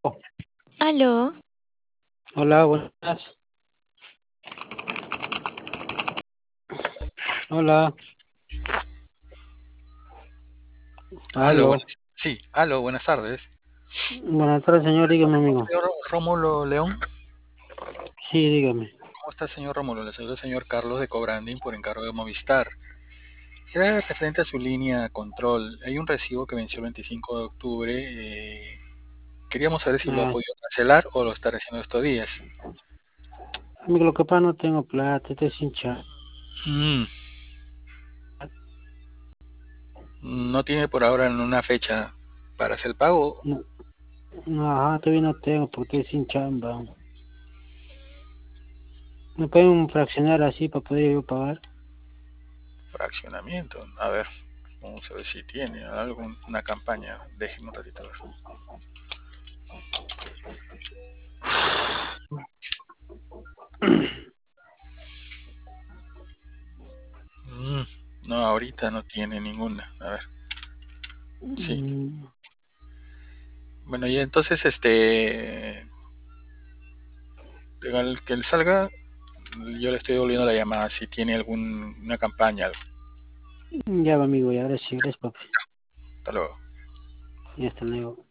Aló, Hola, buenas. Hola, Aló, aló. sí, aló, buenas tardes. Buenas tardes, señor, dígame, amigo. Señor Rómulo León, Sí, dígame. ¿cómo está, señor Rómulo? Le saluda el señor Carlos de Cobranding por encargo de Movistar. Era referente a su línea control. Hay un recibo que venció el 25 de octubre. Queríamos saber si lo ha Ah, podido cancelar o lo está haciendo estos días. amigo, lo que pasa no tengo plata, estoy sin chat. Mm, no tiene por ahora una fecha para hacer el pago. No, no, ajá, todavía no tengo porque estoy sin chamba. ¿Me pueden fraccionar así para poder yo pagar? Fraccionamiento. A ver, vamos a ver si tiene alguna campaña. Déjeme un ratito. A ver. Mm, no, ahorita no tiene ninguna. A ver. Sí. Mm, Bueno, y entonces, al que él salga, yo le estoy devolviendo la llamada si tiene alguna campaña, algo. ya va, amigo, y ahora sí, gracias, papi. Hasta luego. Y hasta luego.